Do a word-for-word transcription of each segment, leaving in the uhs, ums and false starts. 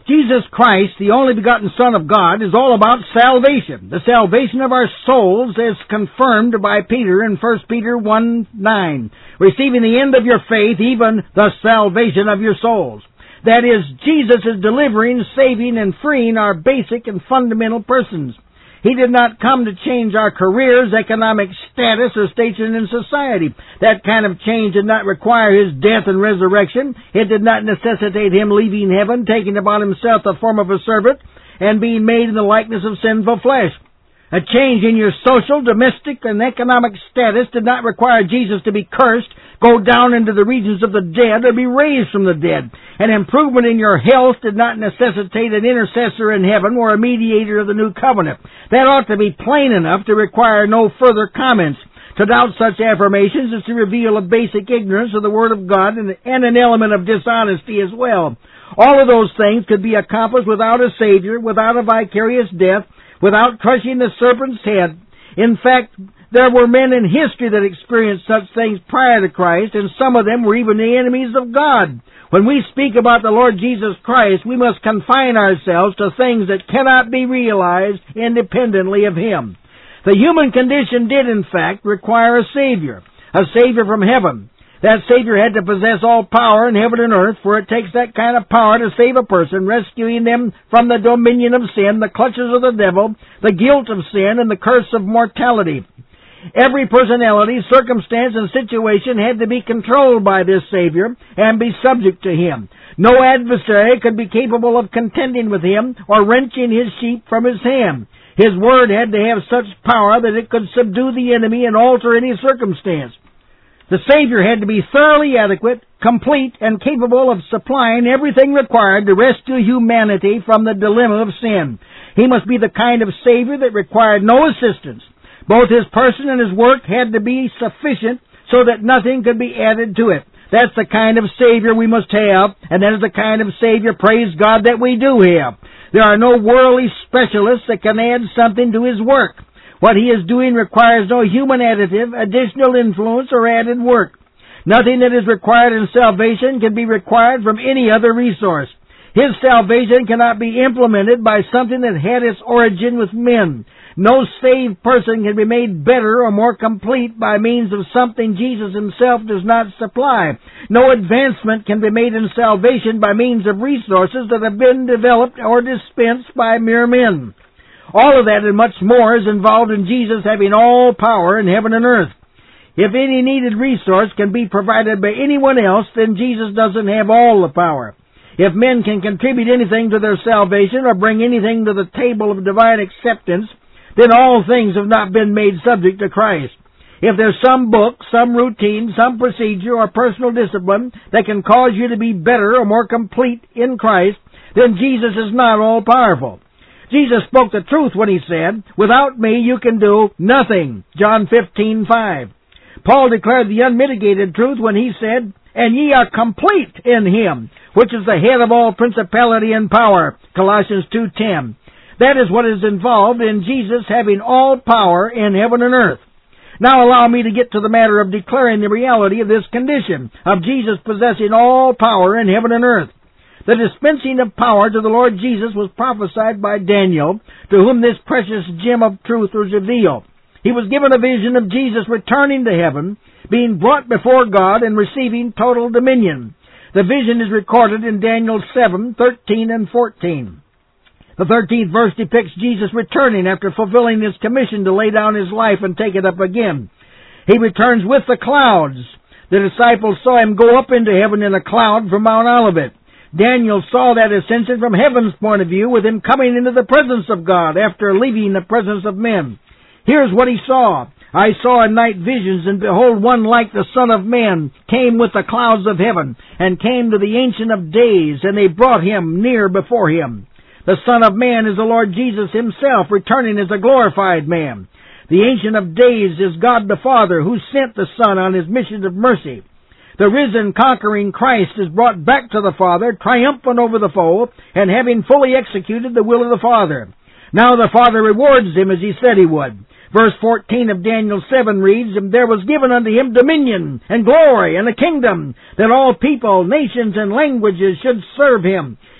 Jesus Christ, the only begotten Son of God, is all about salvation. The salvation of our souls is confirmed by Peter in First Peter one nine. Receiving the end of your faith, even the salvation of your souls. That is, Jesus is delivering, saving, and freeing our basic and fundamental persons. He did not come to change our careers, economic status, or station in society. That kind of change did not require His death and resurrection. It did not necessitate Him leaving heaven, taking upon Himself the form of a servant, and being made in the likeness of sinful flesh. A change in your social, domestic, and economic status did not require Jesus to be cursed, go down into the regions of the dead, or be raised from the dead. An improvement in your health did not necessitate an intercessor in heaven or a mediator of the new covenant. That ought to be plain enough to require no further comments. To doubt such affirmations is to reveal a basic ignorance of the Word of God and, and an element of dishonesty as well. All of those things could be accomplished without a Savior, without a vicarious death, without crushing the serpent's head. In fact, there were men in history that experienced such things prior to Christ, and some of them were even the enemies of God. When we speak about the Lord Jesus Christ, we must confine ourselves to things that cannot be realized independently of Him. The human condition did, in fact, require a Savior, a Savior from heaven. That Savior had to possess all power in heaven and earth, for it takes that kind of power to save a person, rescuing them from the dominion of sin, the clutches of the devil, the guilt of sin, and the curse of mortality. Every personality, circumstance, and situation had to be controlled by this Savior and be subject to Him. No adversary could be capable of contending with Him or wrenching His sheep from His hand. His Word had to have such power that it could subdue the enemy and alter any circumstance. The Savior had to be thoroughly adequate, complete, and capable of supplying everything required to rescue humanity from the dilemma of sin. He must be the kind of Savior that required no assistance. Both His person and His work had to be sufficient so that nothing could be added to it. That's the kind of Savior we must have, and that is the kind of Savior, praise God, that we do have. There are no worldly specialists that can add something to His work. What He is doing requires no human additive, additional influence, or added work. Nothing that is required in salvation can be required from any other resource. His salvation cannot be implemented by something that had its origin with men. No saved person can be made better or more complete by means of something Jesus Himself does not supply. No advancement can be made in salvation by means of resources that have been developed or dispensed by mere men. All of that and much more is involved in Jesus having all power in heaven and earth. If any needed resource can be provided by anyone else, then Jesus doesn't have all the power. If men can contribute anything to their salvation or bring anything to the table of divine acceptance, then all things have not been made subject to Christ. If there's some book, some routine, some procedure, or personal discipline that can cause you to be better or more complete in Christ, then Jesus is not all-powerful. Jesus spoke the truth when He said, "Without me you can do nothing." John fifteen five. Paul declared the unmitigated truth when he said, "And ye are complete in Him, which is the head of all principality and power." Colossians two ten. That is what is involved in Jesus having all power in heaven and earth. Now allow me to get to the matter of declaring the reality of this condition, of Jesus possessing all power in heaven and earth. The dispensing of power to the Lord Jesus was prophesied by Daniel, to whom this precious gem of truth was revealed. He was given a vision of Jesus returning to heaven, being brought before God, and receiving total dominion. The vision is recorded in Daniel seven thirteen and fourteen. The thirteenth verse depicts Jesus returning after fulfilling His commission to lay down His life and take it up again. He returns with the clouds. The disciples saw Him go up into heaven in a cloud from Mount Olivet. Daniel saw that ascension from heaven's point of view, with Him coming into the presence of God after leaving the presence of men. Here's what he saw. "I saw in night visions, and behold, one like the Son of Man came with the clouds of heaven, and came to the Ancient of Days, and they brought Him near before Him." The Son of Man is the Lord Jesus Himself, returning as a glorified man. The Ancient of Days is God the Father, who sent the Son on His mission of mercy. The risen, conquering Christ is brought back to the Father, triumphant over the foe, and having fully executed the will of the Father. Now the Father rewards Him as He said He would. Verse fourteen of Daniel seven reads, "And there was given unto Him dominion, and glory, and a kingdom, that all people, nations, and languages should serve Him.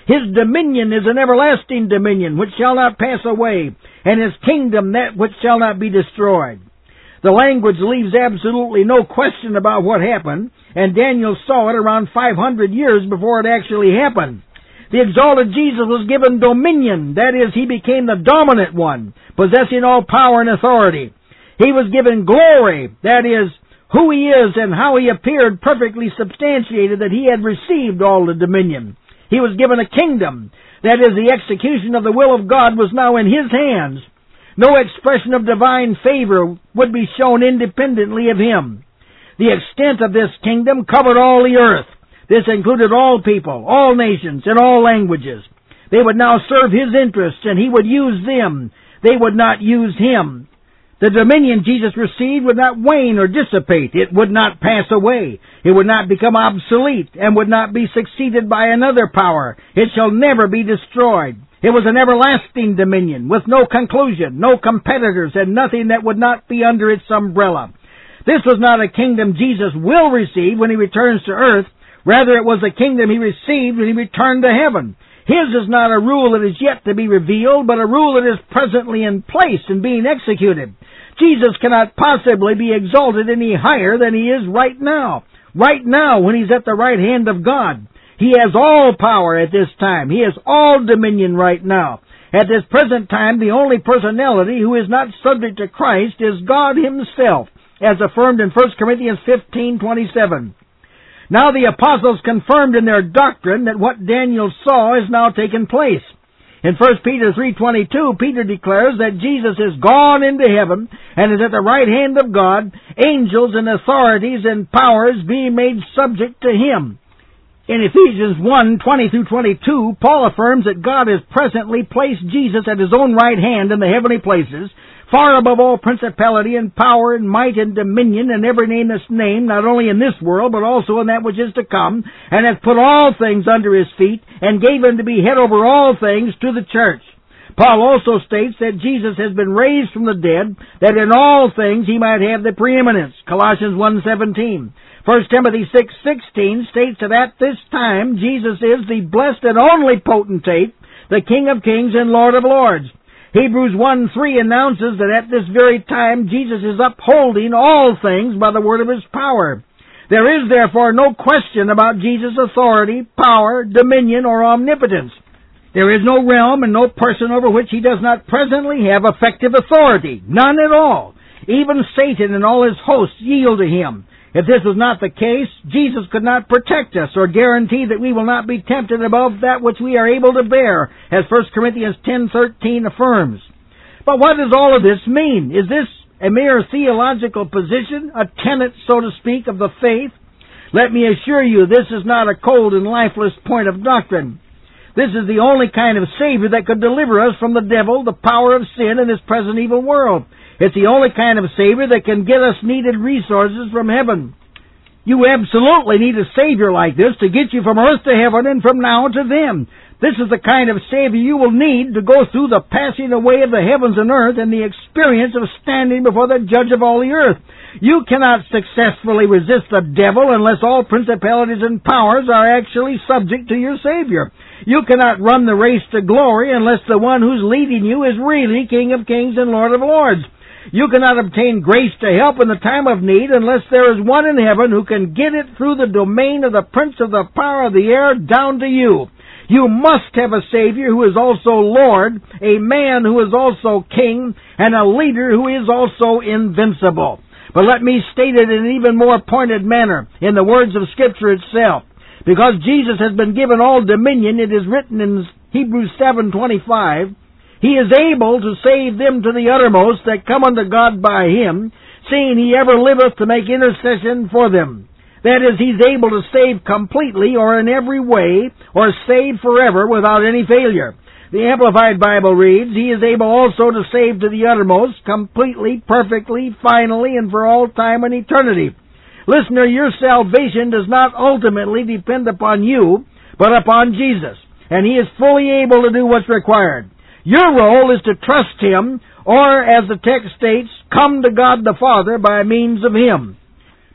His dominion is an everlasting dominion which shall not pass away, and His kingdom that which shall not be destroyed. The language leaves absolutely no question about what happened, and Daniel saw it around five hundred years before it actually happened. The exalted Jesus was given dominion, that is, He became the dominant one, possessing all power and authority. He was given glory, that is, who He is and how He appeared perfectly substantiated that He had received all the dominion. He was given a kingdom, that is, the execution of the will of God was now in His hands. No expression of divine favor would be shown independently of Him. The extent of this kingdom covered all the earth. This included all people, all nations, and all languages. They would now serve His interests, and He would use them. They would not use Him. The dominion Jesus received would not wane or dissipate. It would not pass away. It would not become obsolete, and would not be succeeded by another power. It shall never be destroyed. It was an everlasting dominion, with no conclusion, no competitors, and nothing that would not be under its umbrella. This was not a kingdom Jesus will receive when He returns to earth. Rather, it was a kingdom He received when He returned to heaven. His is not a rule that is yet to be revealed, but a rule that is presently in place and being executed. Jesus cannot possibly be exalted any higher than He is right now. Right now, when He's at the right hand of God. He has all power at this time. He has all dominion right now. At this present time, the only personality who is not subject to Christ is God Himself, as affirmed in First Corinthians fifteen twenty-seven. Now the apostles confirmed in their doctrine that what Daniel saw has now taken place. In First Peter three twenty-two, Peter declares that Jesus is gone into heaven and is at the right hand of God, angels and authorities and powers being made subject to Him. In Ephesians one twenty through twenty-two, Paul affirms that God has presently placed Jesus at His own right hand in the heavenly places, far above all principality and power and might and dominion and every name that's named, not only in this world, but also in that which is to come, and hath put all things under His feet, and gave Him to be head over all things to the church. Paul also states that Jesus has been raised from the dead, that in all things He might have the preeminence. Colossians one seventeen. First Timothy six sixteen states that at this time Jesus is the blessed and only potentate, the King of kings and Lord of lords. Hebrews one three announces that at this very time Jesus is upholding all things by the word of His power. There is therefore no question about Jesus' authority, power, dominion, or omnipotence. There is no realm and no person over which He does not presently have effective authority. None at all. Even Satan and all his hosts yield to Him. If this was not the case, Jesus could not protect us or guarantee that we will not be tempted above that which we are able to bear, as First Corinthians ten thirteen affirms. But what does all of this mean? Is this a mere theological position, a tenet, so to speak, of the faith? Let me assure you, this is not a cold and lifeless point of doctrine. This is the only kind of Savior that could deliver us from the devil, the power of sin, and this present evil world. It's the only kind of Savior that can get us needed resources from heaven. You absolutely need a Savior like this to get you from earth to heaven and from now to then. This is the kind of Savior you will need to go through the passing away of the heavens and earth and the experience of standing before the Judge of all the earth. You cannot successfully resist the devil unless all principalities and powers are actually subject to your Savior. You cannot run the race to glory unless the one who's leading you is really King of kings and Lord of lords. You cannot obtain grace to help in the time of need unless there is one in heaven who can get it through the domain of the prince of the power of the air down to you. You must have a Savior who is also Lord, a man who is also King, and a leader who is also invincible. But let me state it in an even more pointed manner, in the words of Scripture itself. Because Jesus has been given all dominion, it is written in Hebrews seven twenty-five, He is able to save them to the uttermost that come unto God by Him, seeing He ever liveth to make intercession for them. That is, He's able to save completely or in every way, or save forever without any failure. The Amplified Bible reads, He is able also to save to the uttermost, completely, perfectly, finally, and for all time and eternity. Listener, your salvation does not ultimately depend upon you, but upon Jesus, and He is fully able to do what's required. Your role is to trust Him, or, as the text states, come to God the Father by means of Him.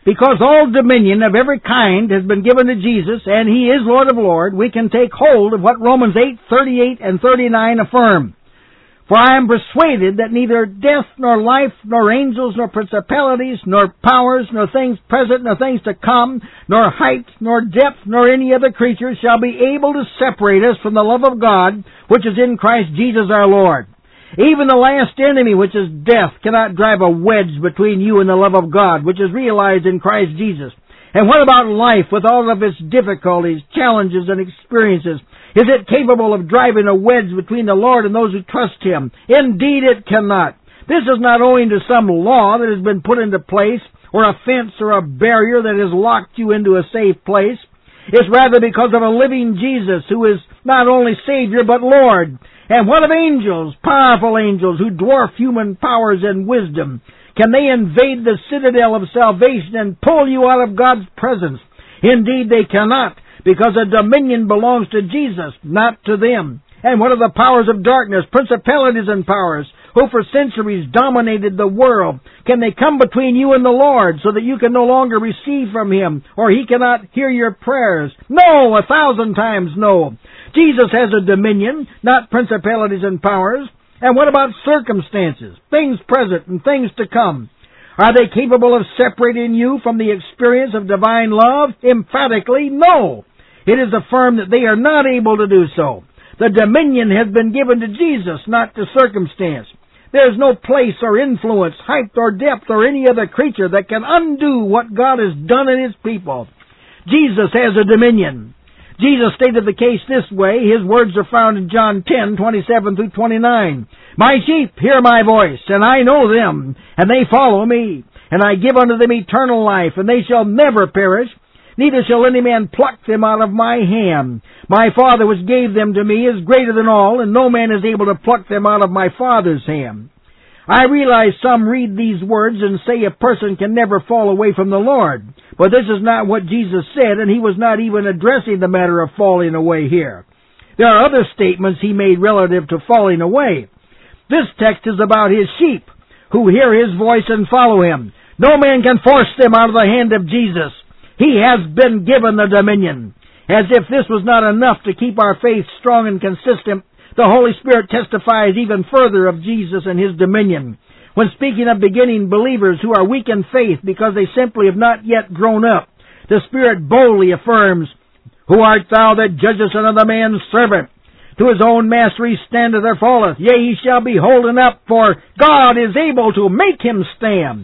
Because all dominion of every kind has been given to Jesus, and He is Lord of Lords, we can take hold of what Romans eight, thirty-eight and thirty-nine affirm. For I am persuaded that neither death, nor life, nor angels, nor principalities, nor powers, nor things present, nor things to come, nor height, nor depth, nor any other creature shall be able to separate us from the love of God, which is in Christ Jesus our Lord. Even the last enemy, which is death, cannot drive a wedge between you and the love of God, which is realized in Christ Jesus. And what about life with all of its difficulties, challenges, and experiences? Is it capable of driving a wedge between the Lord and those who trust Him? Indeed it cannot. This is not owing to some law that has been put into place, or a fence or a barrier that has locked you into a safe place. It's rather because of a living Jesus who is not only Savior but Lord. And what of angels, powerful angels who dwarf human powers and wisdom? Can they invade the citadel of salvation and pull you out of God's presence? Indeed they cannot, because a dominion belongs to Jesus, not to them. And what of the powers of darkness, principalities and powers, who for centuries dominated the world? Can they come between you and the Lord so that you can no longer receive from Him, or He cannot hear your prayers? No, a thousand times no. Jesus has a dominion, not principalities and powers. And what about circumstances, things present and things to come? Are they capable of separating you from the experience of divine love? Emphatically, no. It is affirmed that they are not able to do so. The dominion has been given to Jesus, not to circumstance. There is no place or influence, height or depth, or any other creature that can undo what God has done in His people. Jesus has a dominion. Jesus stated the case this way. His words are found in John ten, twenty-seven through twenty-nine. My sheep hear my voice, and I know them, and they follow me. And I give unto them eternal life, and they shall never perish, neither shall any man pluck them out of my hand. My Father which gave them to me is greater than all, and no man is able to pluck them out of my Father's hand. I realize some read these words and say a person can never fall away from the Lord. But this is not what Jesus said, and He was not even addressing the matter of falling away here. There are other statements He made relative to falling away. This text is about His sheep, who hear His voice and follow Him. No man can force them out of the hand of Jesus. He has been given the dominion. As if this was not enough to keep our faith strong and consistent, the Holy Spirit testifies even further of Jesus and His dominion. When speaking of beginning believers who are weak in faith because they simply have not yet grown up, the Spirit boldly affirms, Who art thou that judgest another man's servant? To his own master he standeth or falleth. Yea, he shall be holden up, for God is able to make him stand.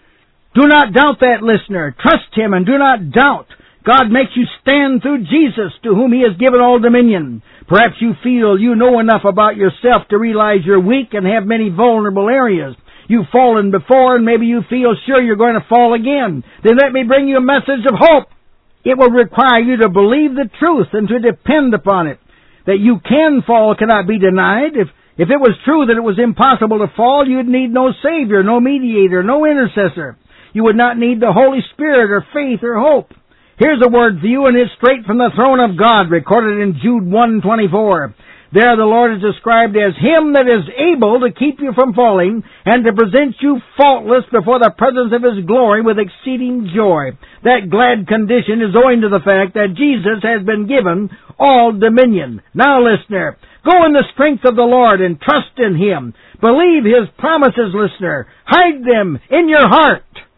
Do not doubt that, listener. Trust Him and do not doubt. God makes you stand through Jesus, to whom He has given all dominion. Perhaps you feel you know enough about yourself to realize you're weak and have many vulnerable areas. You've fallen before, and maybe you feel sure you're going to fall again. Then let me bring you a message of hope. It will require you to believe the truth and to depend upon it. That you can fall cannot be denied. If, if it was true that it was impossible to fall, you'd need no Savior, no mediator, no intercessor. You would not need the Holy Spirit or faith or hope. Here's a word for you, and it's straight from the throne of God, recorded in Jude one twenty-four. There the Lord is described as Him that is able to keep you from falling and to present you faultless before the presence of His glory with exceeding joy. That glad condition is owing to the fact that Jesus has been given all dominion. Now, listener, go in the strength of the Lord and trust in Him. Believe His promises, listener. Hide them in your heart.